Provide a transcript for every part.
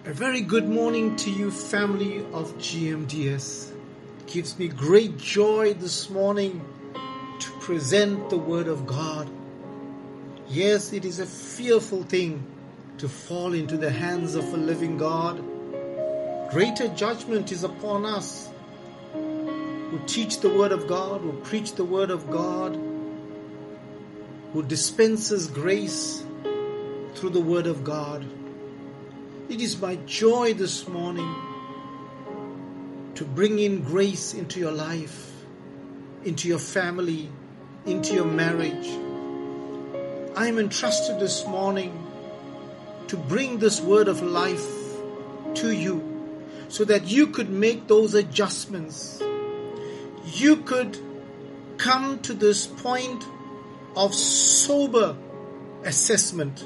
A very good morning to you, family of GMDS. It gives me great joy this morning to present the Word of God. Yes, it is a fearful thing to fall into the hands of a living God. Greater judgment is upon us who teach the Word of God, who preach the Word of God, who dispenses grace through the Word of God. It is my joy this morning to bring in grace into your life, into your family, into your marriage. I am entrusted this morning to bring this word of life to you so that you could make those adjustments. You could come to this point of sober assessment.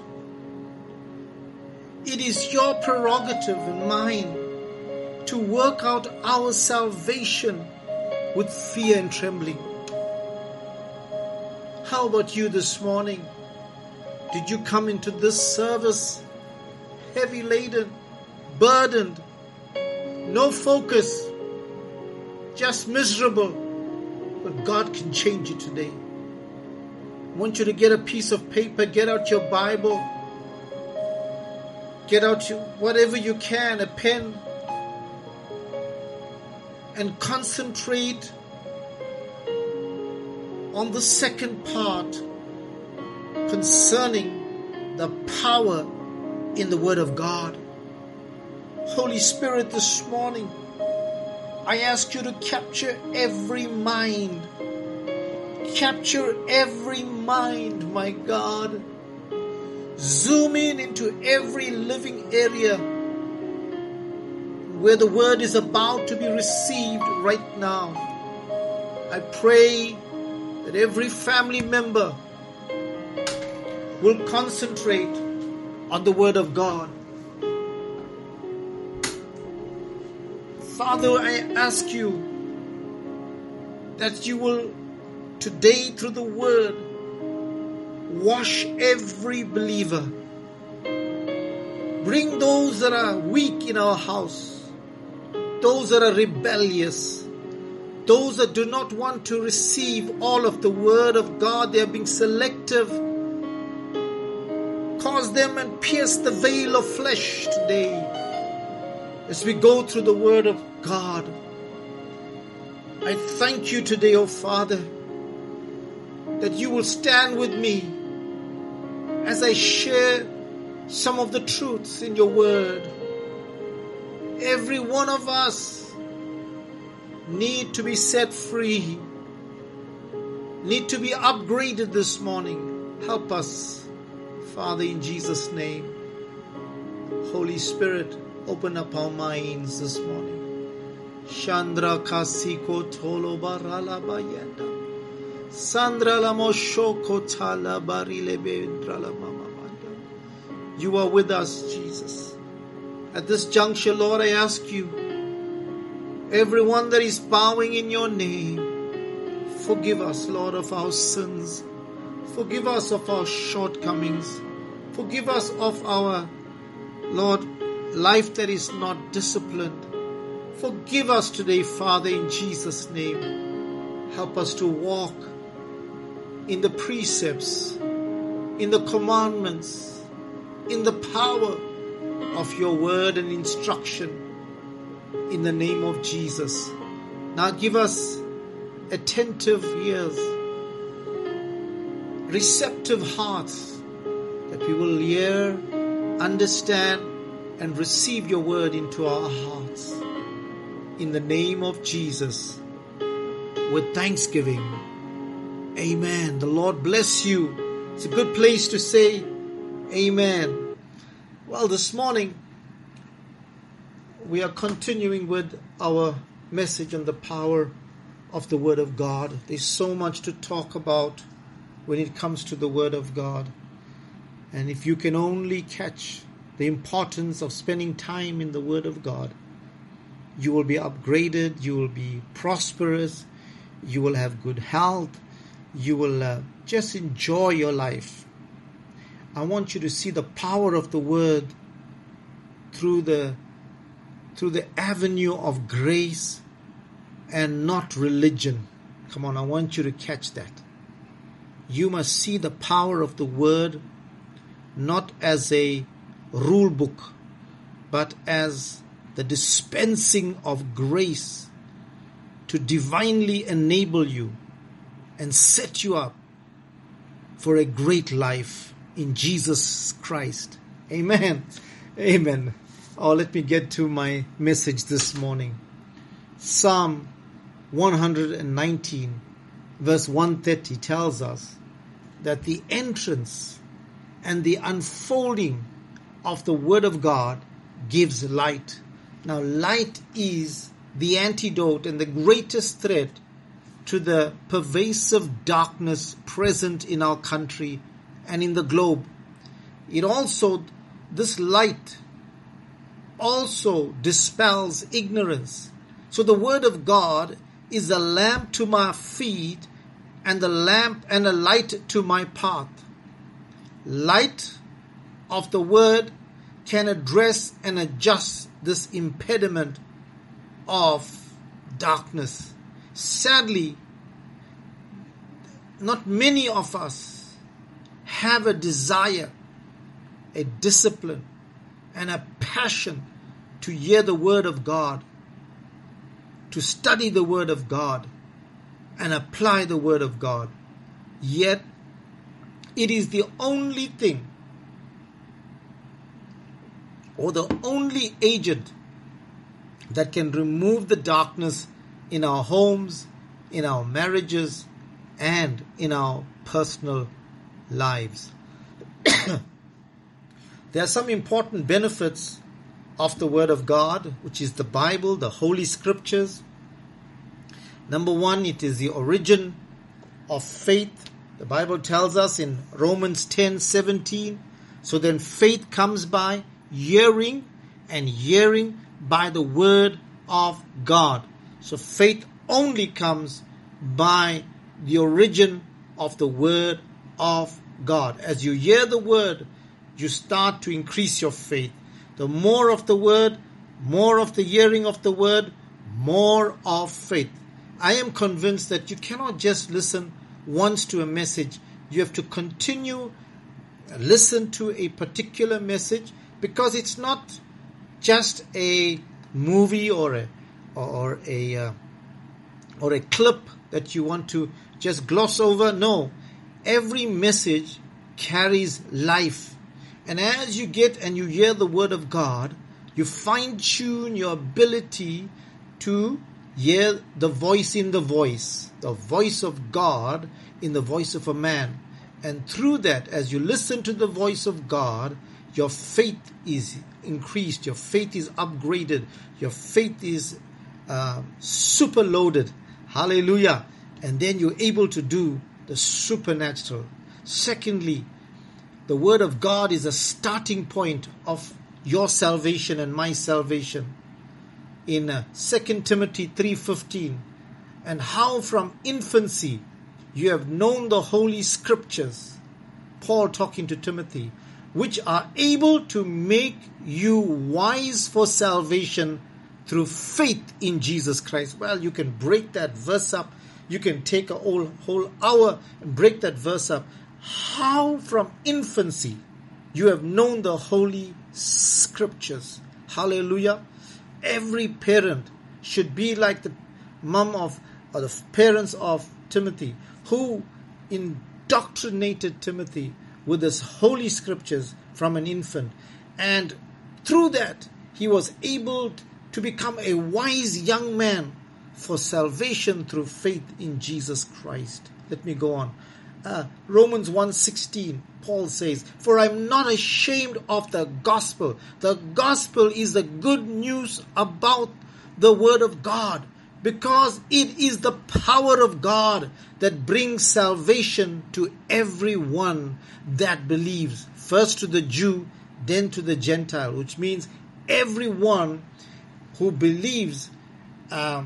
It is your prerogative and mine to work out our salvation with fear and trembling. How about you this morning? Did you come into this service heavy laden, burdened, no focus, just miserable? But God can change you today. I want you to get a piece of paper, get out your Bible, get out whatever you can, a pen, and concentrate on the second part concerning the power in the Word of God. Holy Spirit, this morning, I ask you to capture every mind. Capture every mind, my God. Zoom in into every living area where the word is about to be received right now. I pray that every family member will concentrate on the word of God. Father, I ask you that you will today through the word wash every believer. Bring those that are weak in our house, those that are rebellious, those that do not want to receive all of the word of God. They are being selective. Cause them and pierce the veil of flesh today as we go through the word of God. I thank you today, oh Father, that you will stand with me as I share some of the truths in your word. Every one of us need to be set free, need to be upgraded this morning. Help us, Father, in Jesus' name. Holy Spirit, open up our minds this morning. Chandra kasiko tolo barala bayenda. Sandra la moshoko tala barile bendra la mama manda. You are with us, Jesus. At this juncture, Lord, I ask you, everyone that is bowing in your name, forgive us, Lord, of our sins. Forgive us of our shortcomings. Forgive us of our, Lord, life that is not disciplined. Forgive us today, Father, in Jesus' name. Help us to walk in the precepts, in the commandments, in the power of your word and instruction, in the name of Jesus. Now give us attentive ears, receptive hearts, that we will hear, understand, and receive your word into our hearts. In the name of Jesus, with thanksgiving. Amen. The Lord bless you. It's a good place to say amen. Well, this morning we are continuing with our message on the power of the Word of God. There's so much to talk about when it comes to the Word of God. And if you can only catch the importance of spending time in the Word of God, you will be upgraded, you will be prosperous, you will have good health, you will just enjoy your life. I want you to see the power of the word through the avenue of grace and not religion. Come on, I want you to catch that. You must see the power of the word not as a rule book, but as the dispensing of grace to divinely enable you and set you up for a great life in Jesus Christ. Amen. Amen. Oh, let me get to my message this morning. Psalm 119 verse 130 tells us that the entrance and the unfolding of the Word of God gives light. Now, light is the antidote and the greatest threat to the pervasive darkness present in our country and in the globe. This light also dispels ignorance. So the Word of God is a lamp to my feet and a light to my path. Light of the Word can address and adjust this impediment of darkness. Sadly, not many of us have a desire, a discipline, and a passion to hear the Word of God, to study the Word of God, and apply the Word of God. Yet, it is the only thing, or the only agent that can remove the darkness in our homes, in our marriages, and in our personal lives. There are some important benefits of the Word of God, which is the Bible, the Holy Scriptures. Number one, it is the origin of faith. The Bible tells us in Romans 10:17, so then faith comes by hearing, and hearing by the Word of God. So faith only comes by the origin of the Word of God. As you hear the Word, you start to increase your faith. The more of the Word, more of the hearing of the Word, more of faith. I am convinced that you cannot just listen once to a message. You have to continue listen to a particular message, because it's not just a movie or a clip that you want to just gloss over. No, every message carries life. And as you get and you hear the Word of God, you fine-tune your ability to hear the voice in the voice of God in the voice of a man. And through that, as you listen to the voice of God, your faith is increased, your faith is upgraded, your faith is super loaded. Hallelujah. And then you're able to do the supernatural. Secondly, the Word of God is a starting point of your salvation and my salvation. In 2 Timothy 3:15, and how from infancy you have known the Holy Scriptures, Paul talking to Timothy, which are able to make you wise for salvation through faith in Jesus Christ. Well, you can break that verse up. You can take a whole hour and break that verse up. How from infancy you have known the Holy Scriptures. Hallelujah. Every parent should be like the mom of, or the parents of Timothy, who indoctrinated Timothy with his Holy Scriptures from an infant. And through that, he was able to become a wise young man for salvation through faith in Jesus Christ. Let me go on. Romans 1:16, Paul says, "For I'm not ashamed of the gospel." The gospel is the good news about the Word of God, because it is the power of God that brings salvation to everyone that believes. First to the Jew, then to the Gentile, which means everyone who believes the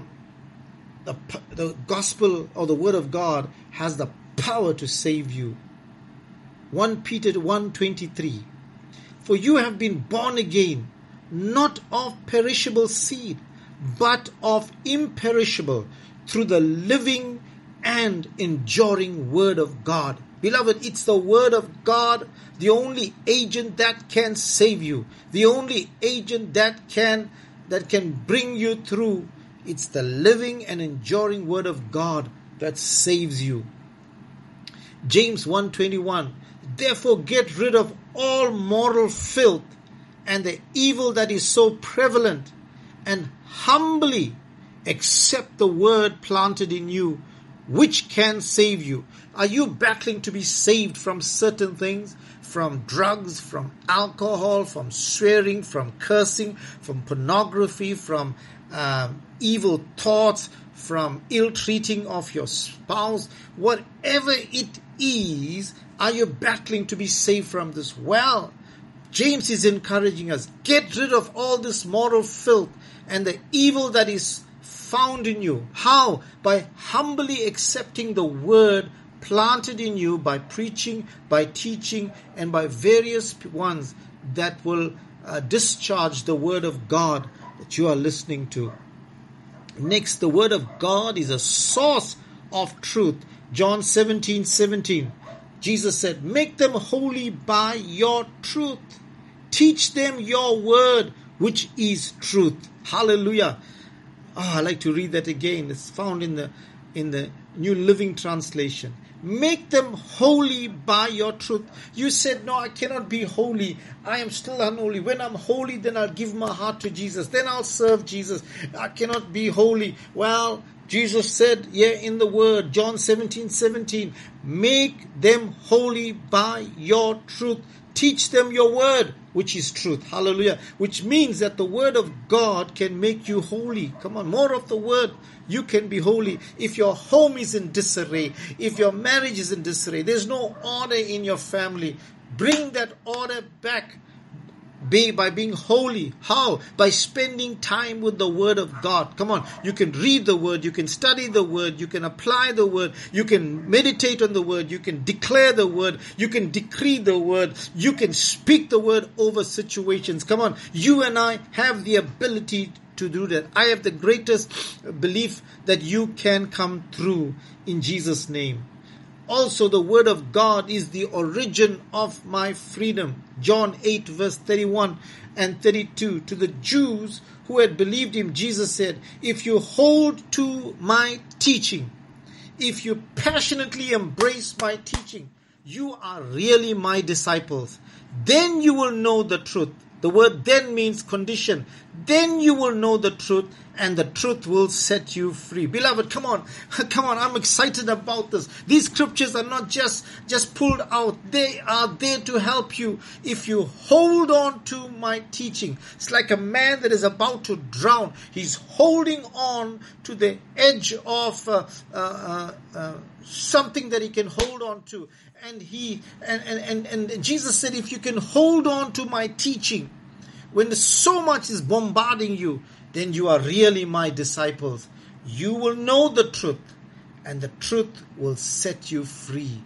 gospel or the Word of God has the power to save you. 1 Peter 1:23, "For you have been born again, not of perishable seed, but of imperishable, through the living and enduring Word of God. Beloved, it's the Word of God, the only agent that can save you, the only agent that can bring you through. It's the living and enduring Word of God that saves you. James 1:21, therefore get rid of all moral filth and the evil that is so prevalent, and humbly accept the word planted in you, which can save you. Are you battling to be saved from certain things? From drugs, from alcohol, from swearing, from cursing, from pornography, from evil thoughts, from ill-treating of your spouse? Whatever it is, are you battling to be saved from this? Well, James is encouraging us, get rid of all this moral filth and the evil that is found in you. How? By humbly accepting the word planted in you by preaching, by teaching, and by various ones that will discharge the word of God that you are listening to. Next, the word of God is a source of truth. John 17:17. Jesus said, make them holy by your truth. Teach them your word, which is truth. Hallelujah. I like to read that again. It's found in the New Living Translation. Make them holy by your truth. You said, no, I cannot be holy. I am still unholy. When I'm holy, then I'll give my heart to Jesus. Then I'll serve Jesus. I cannot be holy. Well, Jesus said here in the word, John 17:17, make them holy by your truth. Teach them your word, which is truth. Hallelujah. Which means that the word of God can make you holy. Come on, more of the word. You can be holy. If your home is in disarray, if your marriage is in disarray, there's no order in your family, bring that order back by being holy. How? By spending time with the word of God. Come on, you can read the word, you can study the word, you can apply the word, you can meditate on the word, you can declare the word, you can decree the word, you can speak the word over situations. Come on, you and I have the ability to do that. I have the greatest belief that you can come through in Jesus' name. Also, the word of God is the origin of my freedom. John 8 verse 31 and 32. To the Jews who had believed him, Jesus said, if you hold to my teaching, if you passionately embrace my teaching, you are really my disciples. Then you will know the truth. The word then means condition. Then you will know the truth, and the truth will set you free. Beloved, come on, I'm excited about this. These scriptures are not just pulled out. They are there to help you. If you hold on to my teaching, it's like a man that is about to drown. He's holding on to the edge of something that he can hold on to. And Jesus said, if you can hold on to my teaching, when so much is bombarding you, then you are really my disciples. You will know the truth, and the truth will set you free.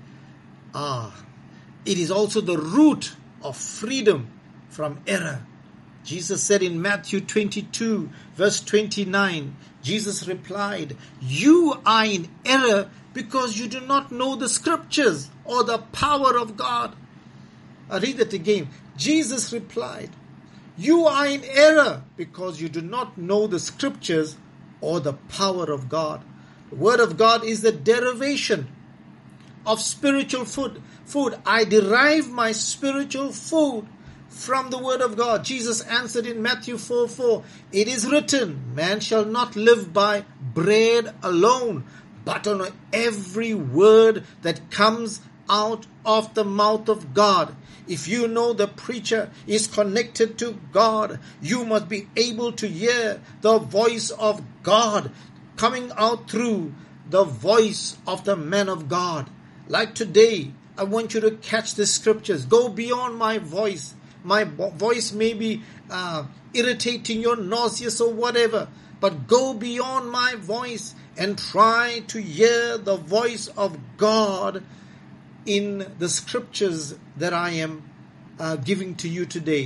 It is also the root of freedom from error. Jesus said in Matthew 22, verse 29, Jesus replied, you are in error because you do not know the scriptures or the power of God. I read that again. Jesus replied, you are in error because you do not know the scriptures or the power of God. The word of God is the derivation of spiritual food. I derive my spiritual food from the word of God. Jesus answered in Matthew 4:4, it is written, man shall not live by bread alone, but on every word that comes out of the mouth of God. If you know the preacher is connected to God, you must be able to hear the voice of God coming out through the voice of the man of God. Like today, I want you to catch the scriptures. Go beyond my voice. My voice may be irritating, you're nauseous or whatever, but go beyond my voice and try to hear the voice of God in the scriptures that I am giving to you today.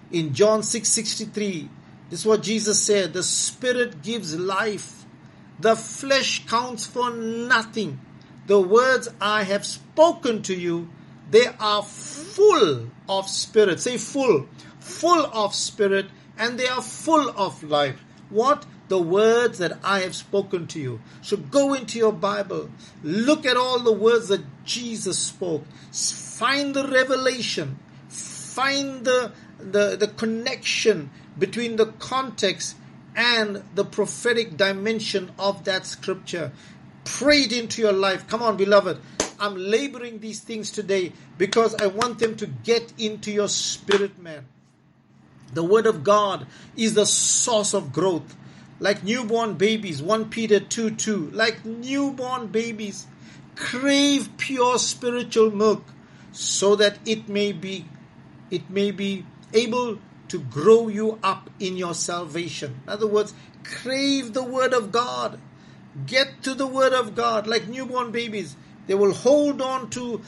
In John 6:63, this is what Jesus said, the Spirit gives life. The flesh counts for nothing. The words I have spoken to you, they are full of Spirit. Say full. Full of Spirit, and they are full of life. What? The words that I have spoken to you. So go into your Bible. Look at all the words that Jesus spoke. Find the revelation. Find the connection between the context and the prophetic dimension of that scripture. Pray it into your life. Come on, beloved. I'm laboring these things today because I want them to get into your spirit, man. The Word of God is the source of growth. Like newborn babies, 1 Peter 2:2. Like newborn babies, crave pure spiritual milk so that it may be able to grow you up in your salvation. In other words, crave the Word of God. Get to the Word of God. Like newborn babies, they will hold on to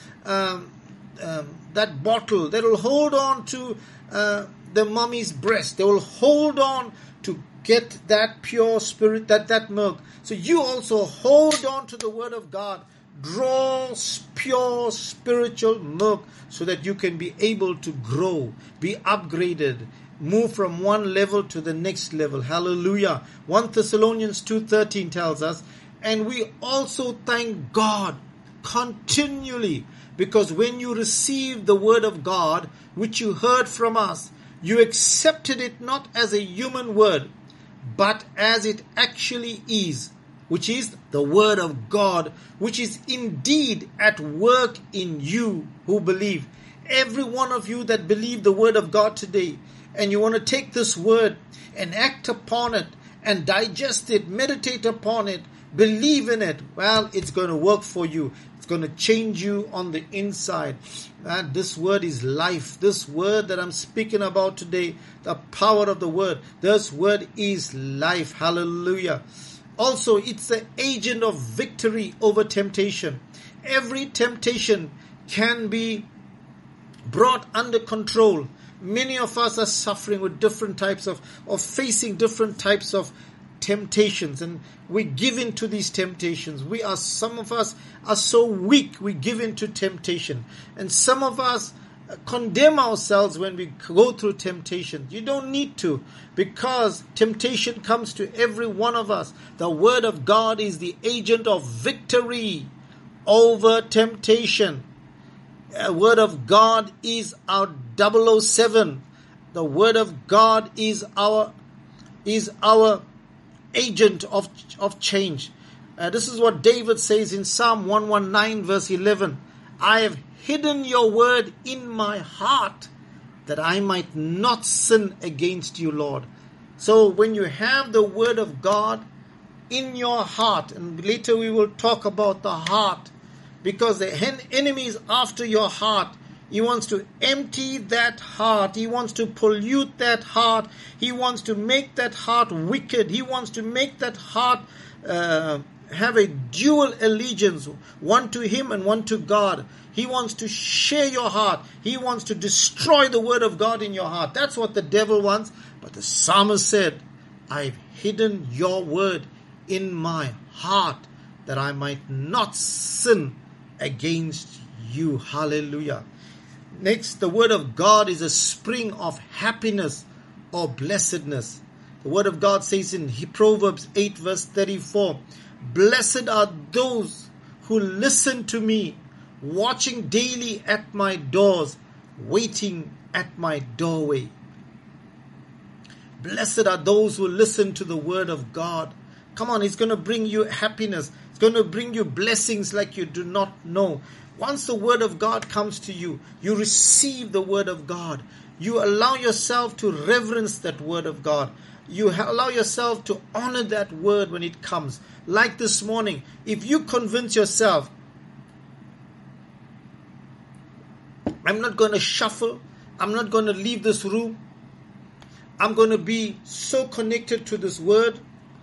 that bottle. They will hold on to the mommy's breast. They will hold on to get that pure spirit, that milk. So you also hold on to the Word of God. Draw pure spiritual milk so that you can be able to grow, be upgraded, move from one level to the next level. Hallelujah. 1 Thessalonians 2:13 tells us, and we also thank God continually, because when you received the Word of God, which you heard from us, you accepted it not as a human word, but as it actually is, which is the Word of God, which is indeed at work in you who believe. Every one of you that believe the Word of God today, and you want to take this Word and act upon it and digest it, meditate upon it, believe in it, well, it's going to work for you. It's going to change you on the inside. And this Word is life. This Word that I'm speaking about today, the power of the Word, this Word is life. Hallelujah. Also, it's the agent of victory over temptation. Every temptation can be brought under control. Many of us are suffering with different types of facing different types of temptations, and we give in to these temptations. Some of us are so weak, we give in to temptation. And some of us condemn ourselves when we go through temptation. You don't need to, because temptation comes to every one of us. The Word of God is the agent of victory over temptation. The Word of God is our 007. The Word of God is our agent of change. This is what David says in Psalm 119 verse 11. I have hidden your word in my heart that I might not sin against you, Lord. So when you have the Word of God in your heart, and later we will talk about the heart, because the enemy is after your heart. He wants to empty that heart. He wants to pollute that heart. He wants to make that heart wicked. He wants to make that heart have a dual allegiance, one to him and one to God. He wants to share your heart. He wants to destroy the Word of God in your heart. That's what the devil wants. But the psalmist said, I've hidden your word in my heart that I might not sin against you. Hallelujah. Next, the Word of God is a spring of happiness or blessedness. The Word of God says in Proverbs 8 verse 34, blessed are those who listen to me, watching daily at my doors, waiting at my doorway. Blessed are those who listen to the Word of God. Come on, it's going to bring you happiness. It's going to bring you blessings like you do not know. Once the Word of God comes to you, you receive the Word of God. You allow yourself to reverence that Word of God. You allow yourself to honor that Word when it comes. Like this morning, if you convince yourself, I'm not going to shuffle, I'm not going to leave this room, I'm going to be so connected to this Word,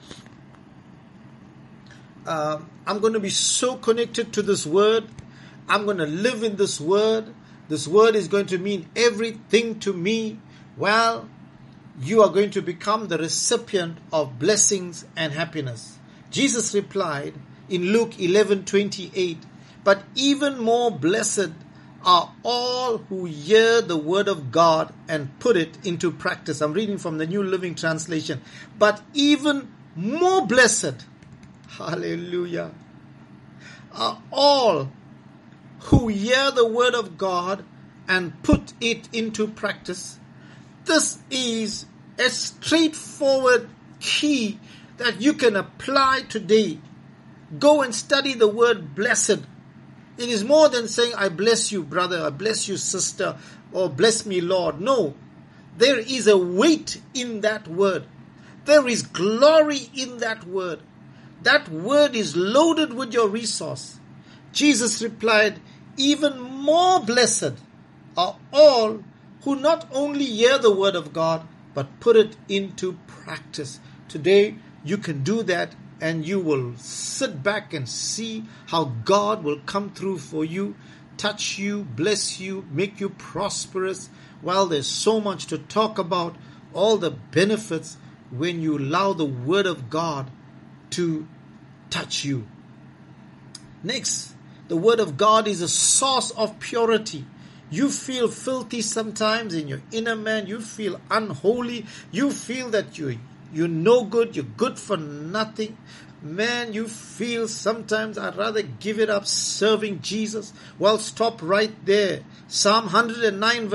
I'm going to be so connected to this Word, I'm going to live in this Word. This Word is going to mean everything to me. well, you are going to become the recipient of blessings and happiness. Jesus replied in Luke 11:28, but even more blessed are all who hear the word of God and put it into practice. I'm reading from the New Living Translation. But even more blessed, hallelujah, are all who hear the word of God and put it into practice. This is a straightforward key that you can apply today. Go and study the word blessed. It is more than saying, I bless you, brother, I bless you, sister, or bless me, Lord. No, there is a weight in that word. There is glory in that word. That word is loaded with your resource. Jesus replied, even more blessed are all who not only hear the word of God, but put it into practice. Today, you can do that, and you will sit back and see how God will come through for you, touch you, bless you, make you prosperous. Well, there's so much to talk about, all the benefits when you allow the word of God to touch you. Next, the word of God is a source of purity. You feel filthy sometimes in your inner man. You feel unholy. You feel that you're no good. You're good for nothing. Man, you feel sometimes I'd rather give it up serving Jesus. Well, stop right there. Psalm 119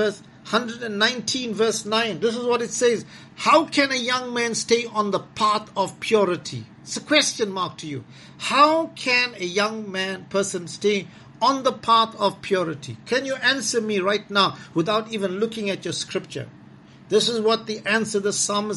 verse 9. This is what it says. How can a young man stay on the path of purity? It's a question mark to you. How can a young person stay on the path of purity? Can you answer me right now without even looking at your scripture? This is the answer the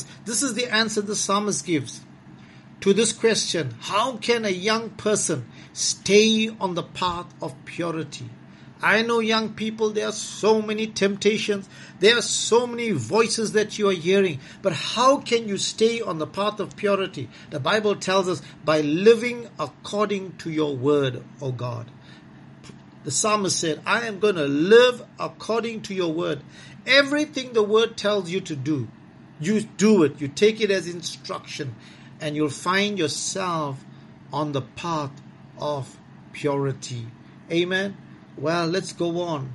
psalmist gives to this question. How can a young person stay on the path of purity? I know young people, there are so many temptations. There are so many voices that you are hearing. But how can you stay on the path of purity? The Bible tells us by living according to your word, O God. The psalmist said, I am going to live according to your word. Everything the word tells you to do, you do it. You take it as instruction, and you'll find yourself on the path of purity. Amen. Well, let's go on.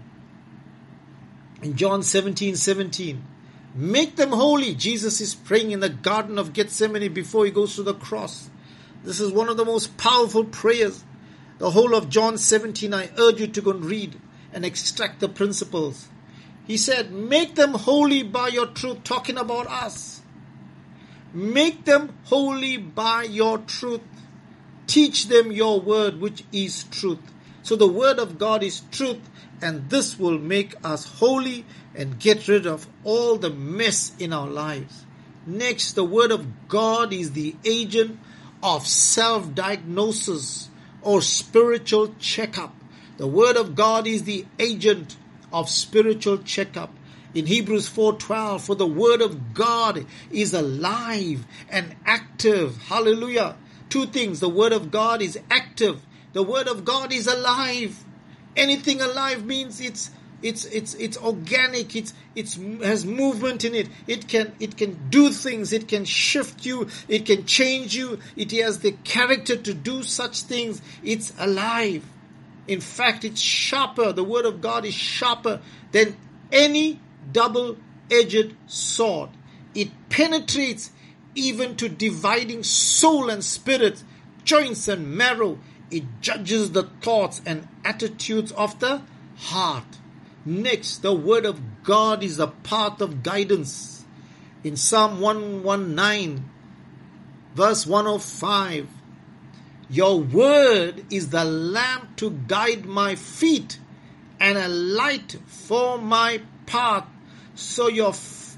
In John 17:17, make them holy. Jesus is praying in the Garden of Gethsemane before he goes to the cross. This is one of the most powerful prayers. The whole of John 17, I urge you to go and read and extract the principles. He said, make them holy by your truth, talking about us. Make them holy by your truth. Teach them your word, which is truth. So the word of God is truth, and this will make us holy and get rid of all the mess in our lives. Next, the word of God is the agent of self-diagnosis or spiritual checkup. The word of God is the agent of spiritual checkup. In Hebrews 4:12, for the word of God is alive and active. Hallelujah. Two things. The word of God is active. The word of God is alive. Anything alive means it's organic. It has movement in it. It can do things. It can shift you. It can change you. It has the character to do such things. It's alive. In fact, it's sharper. The word of God is sharper than any double-edged sword. It penetrates even to dividing soul and spirit, joints and marrow. It judges the thoughts and attitudes of the heart. Next, the word of God is a path of guidance. In Psalm 119, verse 105, your word is the lamp to guide my feet and a light for my path. So your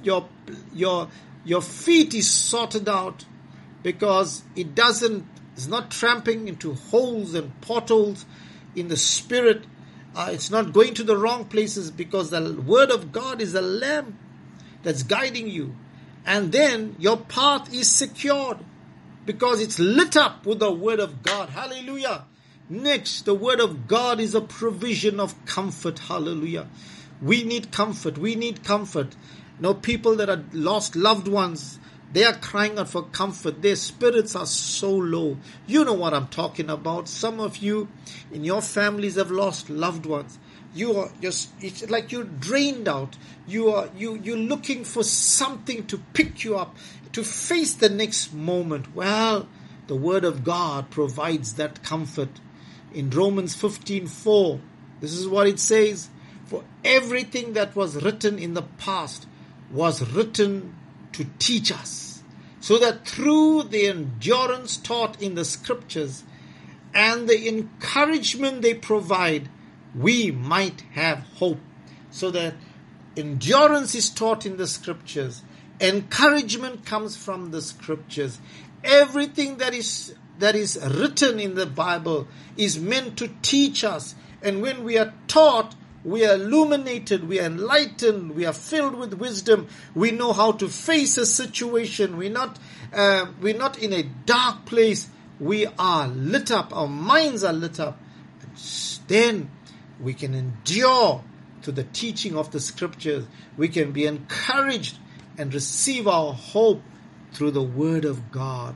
feet is sorted out because it's not tramping into holes and potholes in the spirit. It's not going to the wrong places because the word of God is a lamp that's guiding you. And then your path is secured because it's lit up with the word of God. Hallelujah. Next, the word of God is a provision of comfort. Hallelujah. We need comfort. We need comfort. People that are lost loved ones, they are crying out for comfort. Their spirits are so low. You know what I'm talking about. Some of you in your families have lost loved ones. It's like you're drained out. You're looking for something to pick you up, to face the next moment. Well, the Word of God provides that comfort. In Romans 15:4, this is what it says: for everything that was written in the past was written to teach us, so that through the endurance taught in the Scriptures and the encouragement they provide, we might have hope. So that endurance is taught in the Scriptures. Encouragement comes from the Scriptures. Everything that is written in the Bible is meant to teach us. And when we are taught, we are illuminated, we are enlightened, we are filled with wisdom. We know how to face a situation. We're not in a dark place. We are lit up. Our minds are lit up. And then we can endure to the teaching of the Scriptures. We can be encouraged and receive our hope through the Word of God.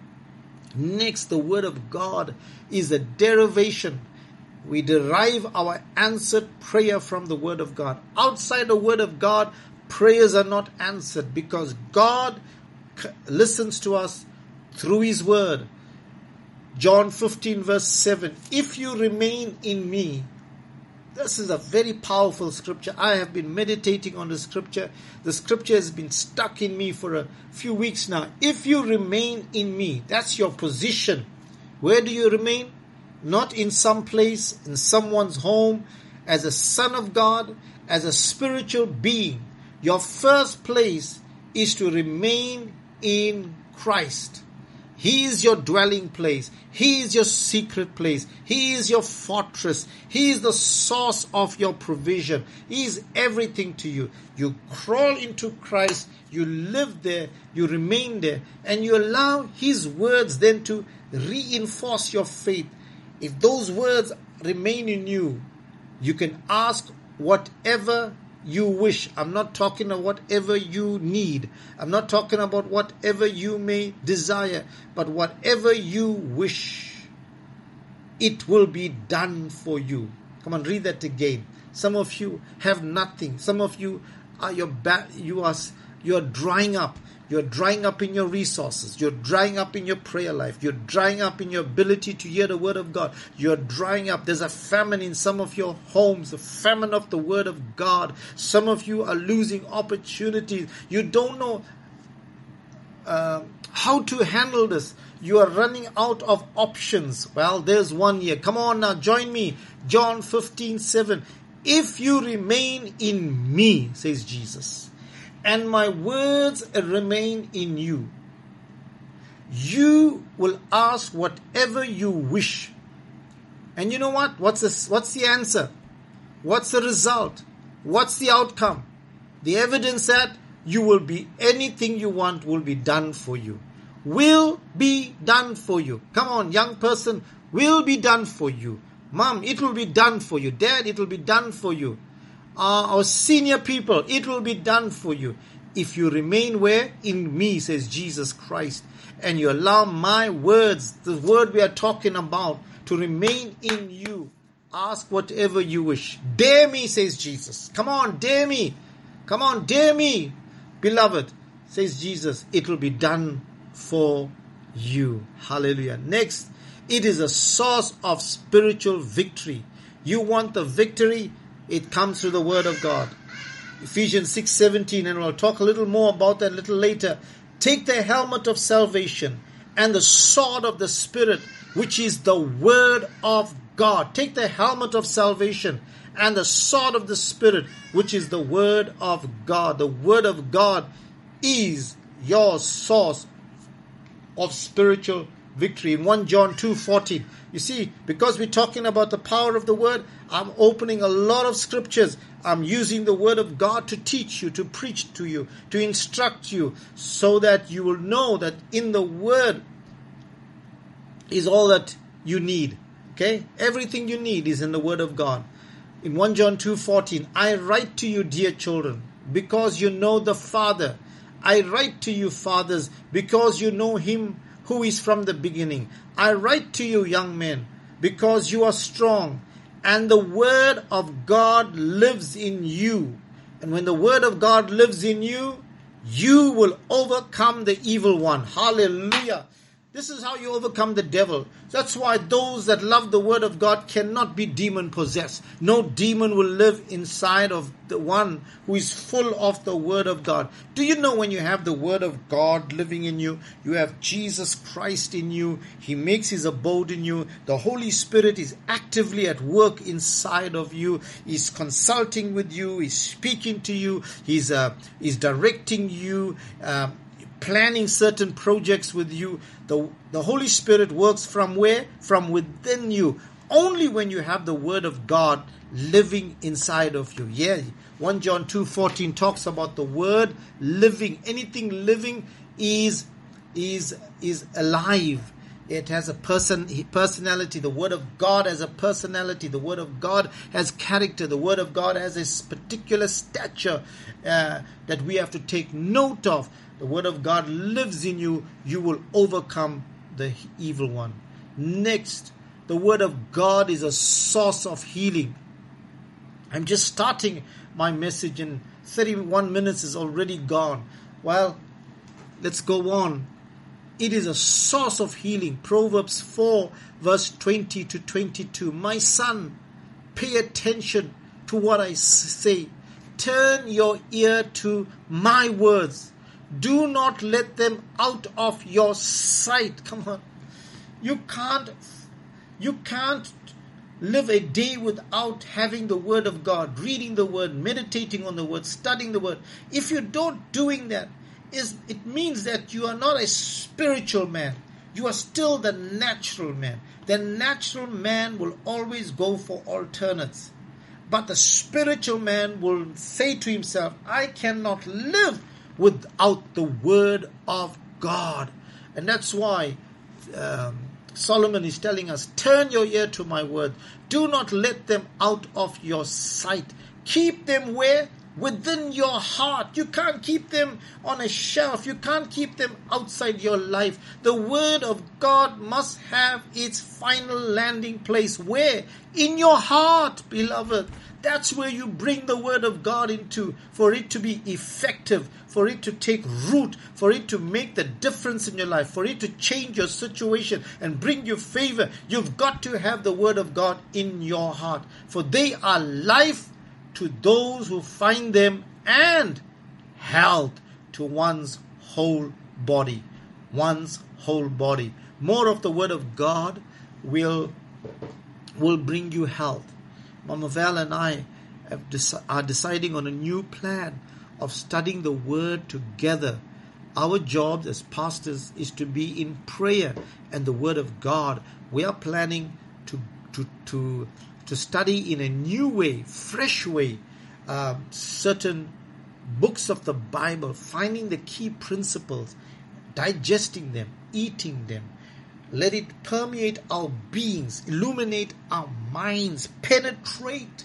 Next, the Word of God is a derivation. We derive our answered prayer from the Word of God. Outside the Word of God, prayers are not answered, because God listens to us through His Word. John 15 verse 7, if you remain in me. This is a very powerful scripture. I have been meditating on the scripture. The scripture has been stuck in me for a few weeks now. If you remain in me, that's your position. Where do you remain? Not in some place, in someone's home, as a son of God, as a spiritual being. Your first place is to remain in Christ. He is your dwelling place. He is your secret place. He is your fortress. He is the source of your provision. He is everything to you. You crawl into Christ. You live there. You remain there. And you allow His words then to reinforce your faith. If those words remain in you, you can ask whatever you wish. I'm not talking about whatever you need. I'm not talking about whatever you may desire, but whatever you wish, it will be done for you. Come on, read that again. Some of you have nothing. Some of you are you are drying up. You're drying up in your resources. You're drying up in your prayer life. You're drying up in your ability to hear the Word of God. You're drying up. There's a famine in some of your homes, a famine of the Word of God. Some of you are losing opportunities. You don't know how to handle this. You are running out of options. Well, there's one here. Come on now, join me. John 15:7. If you remain in me, says Jesus, and my words remain in you, you will ask whatever you wish. And you know what? What's the answer? What's the result? What's the outcome? The evidence that you will be, anything you want will be done for you. Will be done for you. Come on, young person, will be done for you. Mom, it will be done for you. Dad, it will be done for you. Our senior people, it will be done for you. If you remain where? In me, says Jesus Christ. And you allow my words, the word we are talking about, to remain in you. Ask whatever you wish. Dare me, says Jesus. Come on, dare me. Come on, dare me. Beloved, says Jesus, it will be done for you. Hallelujah. Next, it is a source of spiritual victory. You want the victory? It comes through the Word of God. Ephesians 6:17, and we'll talk a little more about that a little later. Take the helmet of salvation and the sword of the Spirit, which is the Word of God. Take the helmet of salvation and the sword of the Spirit, which is the Word of God. The Word of God is your source of spiritual victory. In 1 John 2:14, you see, because we're talking about the power of the Word, I'm opening a lot of scriptures. I'm using the Word of God to teach you, to preach to you, to instruct you, so that you will know that in the Word is all that you need. Okay? Everything you need is in the Word of God. In 1 John 2:14, I write to you, dear children. because you know the Father. I write to you, fathers, because you know him who is from the beginning. I write to you, young men, because you are strong, and the word of God lives in you. And when the word of God lives in you, you will overcome the evil one. Hallelujah. This is how you overcome the devil. That's why those that love the word of God cannot be demon possessed. No demon will live inside of the one who is full of the word of God. Do you know when you have the word of God living in you, you have Jesus Christ in you. He makes his abode in you. The Holy Spirit is actively at work inside of you. He's consulting with you. He's speaking to you. He's directing you. Planning certain projects with you. The Holy Spirit works from where? From within you. Only when you have the word of God living inside of you. Yeah. 1 John 2:14 talks about the word living. Anything living is alive. It has a personality. The word of God has a personality. The word of God has character. The word of God has a particular stature that we have to take note of. The word of God lives in you. You will overcome the evil one. Next, the word of God is a source of healing. I'm just starting my message and 31 minutes is already gone. Well, let's go on. It is a source of healing. Proverbs 4 verse 20 to 22. My son, pay attention to what I say. Turn your ear to my words. Do not let them out of your sight. Come on. You can't live a day without having the word of God, reading the word, meditating on the word, studying the word. If you don't doing that, it means that you are not a spiritual man. You are still the natural man. The natural man will always go for alternates. But the spiritual man will say to himself, I cannot live without the word of God. And that's why Solomon is telling us, turn your ear to my word. Do not let them out of your sight. Keep them where? Within your heart. You can't keep them on a shelf. You can't keep them outside your life. The word of God must have its final landing place. Where? In your heart, beloved. That's where you bring the word of God into, for it to be effective, for it to take root, for it to make the difference in your life, for it to change your situation and bring you favor. You've got to have the word of God in your heart, for they are life to those who find them and health to one's whole body. One's whole body. More of the word of God will bring you health. Mama Val and I are deciding on a new plan of studying the word together. Our job as pastors is to be in prayer and the word of God. We are planning to study in a new way, fresh way, certain books of the Bible, finding the key principles, digesting them, eating them. Let it permeate our beings, illuminate our minds, penetrate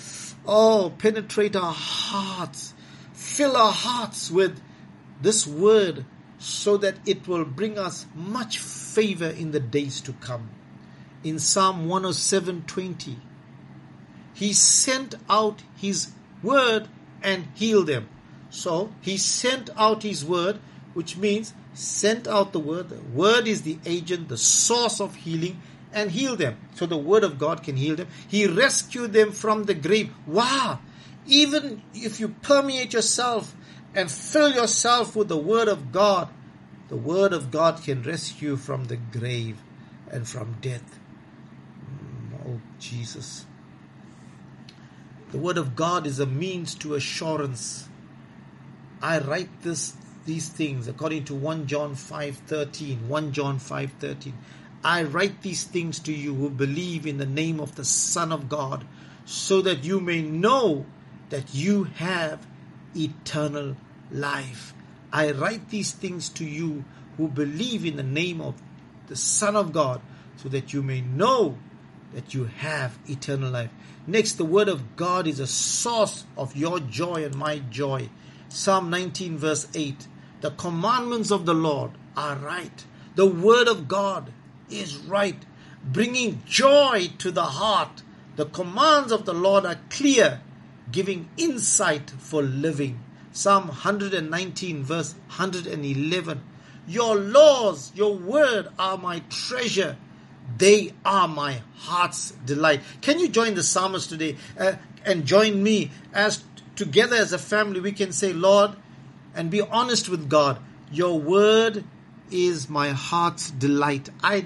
our hearts, fill our hearts with this word so that it will bring us much favor in the days to come. In Psalm 107:20, he sent out his word and healed them. So he sent out his word, which means sent out the word. The word is the agent, the source of healing, and heal them. So the word of God can heal them. He rescued them from the grave. Wow! Even if you permeate yourself and fill yourself with the word of God can rescue you from the grave and from death. Oh, Jesus. The word of God is a means to assurance. I write these things according to 1 John 5:13. 1 John 5:13. I write these things to you who believe in the name of the Son of God, so that you may know that you have eternal life. I write these things to you who believe in the name of the Son of God, so that you may know that you have eternal life. Next, the word of God is a source of your joy and my joy. Psalm 19 verse 8. The commandments of the Lord are right. The word of God is right, bringing joy to the heart. The commands of the Lord are clear, giving insight for living. Psalm 119 verse 111. Your laws, your word are my treasure. They are my heart's delight. Can you join the psalmist today and join me as together as a family we can say, Lord, and be honest with God. Your word is my heart's delight. I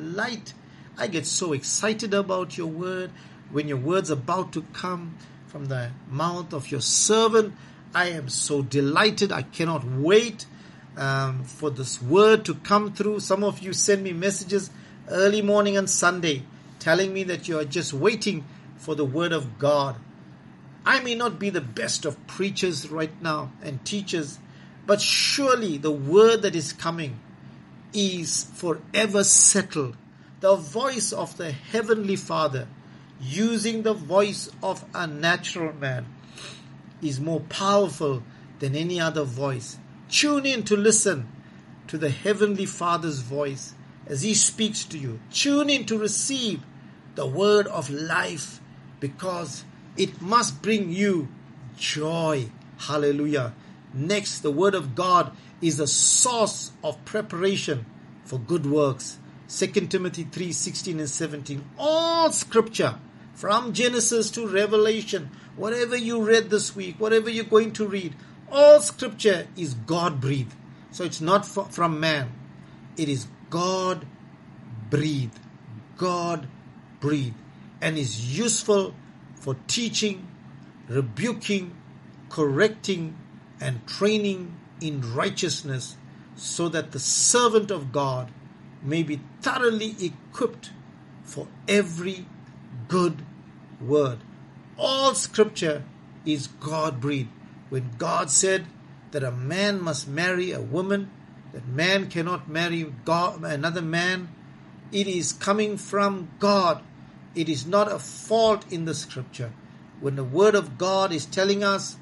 get so excited about your word. When your word's about to come from the mouth of your servant, I am so delighted. I cannot wait for this word to come through. Some of you send me messages early morning on Sunday telling me that you are just waiting for the word of God. I may not be the best of preachers right now and teachers, but surely the word that is coming is forever settled. The voice of the Heavenly Father using the voice of a natural man is more powerful than any other voice. Tune in to listen to the Heavenly Father's voice as He speaks to you. Tune in to receive the word of life, because it must bring you joy. Hallelujah. Next, the word of God is a source of preparation for good works. 2 Timothy 3:16 and 17. All scripture from Genesis to Revelation, whatever you read this week, whatever you're going to read, all scripture is God-breathed. So it's not from man. It is God-breathed. God-breathed. And is useful for teaching, rebuking, correcting, and training in righteousness, so that the servant of God may be thoroughly equipped for every good word. All scripture is God-breathed. When God said that a man must marry a woman, that man cannot marry another man, it is coming from God. It is not a fault in the scripture. When the word of God is telling us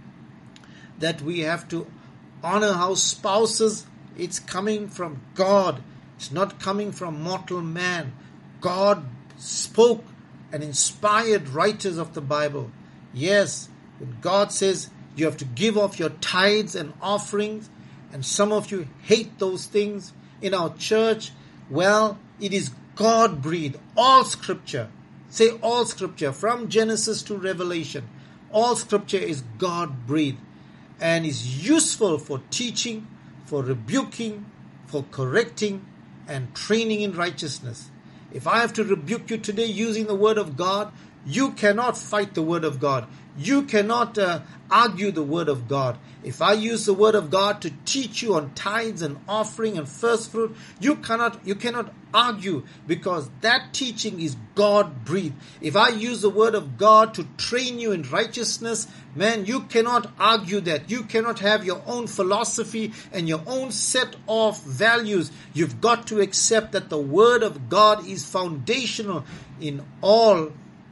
that we have to honor our spouses, it's coming from God. It's not coming from mortal man. God spoke and inspired writers of the Bible. Yes, when God says you have to give off your tithes and offerings, and some of you hate those things in our church, well, it is God-breathed. All scripture, say all scripture, from Genesis to Revelation, all scripture is God-breathed and is useful for teaching, for rebuking, for correcting, and training in righteousness. If I have to rebuke you today using the word of God, you cannot fight the word of God. You cannot argue the word of God. If I use the word of God to teach you on tithes and offering and first fruit, you cannot argue, because that teaching is God-breathed. If I use the word of God to train you in righteousness, man, you cannot argue that. You cannot have your own philosophy and your own set of values. You've got to accept that the word of God is foundational in all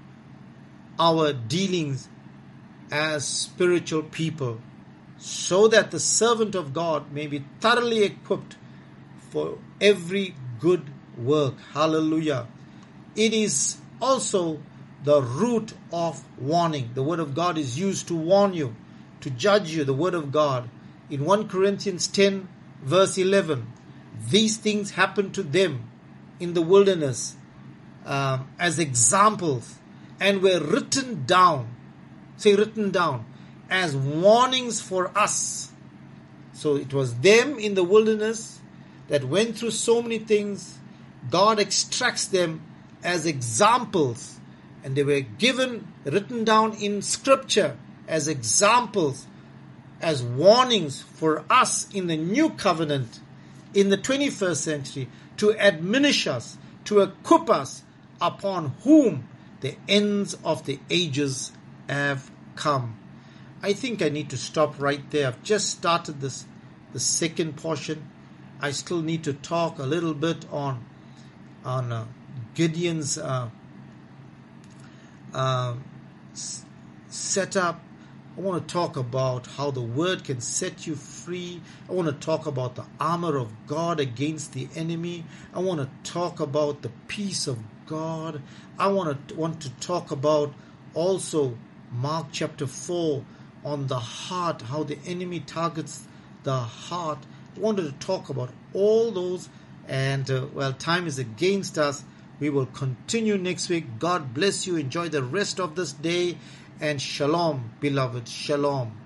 our dealings as spiritual people, so that the servant of God may be thoroughly equipped for every good work. Hallelujah. It is also the root of warning. The word of God is used to warn you, to judge you, the word of God. In 1 Corinthians 10 verse 11, these things happened to them in the wilderness as examples, and were written down, say written down, as warnings for us. So it was them in the wilderness that went through so many things. God extracts them as examples, and they were written down in scripture as examples, as warnings for us in the new covenant, in the 21st century, to admonish us, to equip us, upon whom the ends of the ages have come. I think I need to stop right there. I've just started the second portion. I still need to talk a little bit on Gideon's set up. I want to talk about how the word can set you free. I want to talk about the armor of God against the enemy. I want to talk about the peace of God. I want to talk about also Mark chapter 4 on the heart, how the enemy targets the heart. I wanted to talk about all those, and time is against us. We will continue next week. God bless you. Enjoy the rest of this day. And shalom, beloved. Shalom.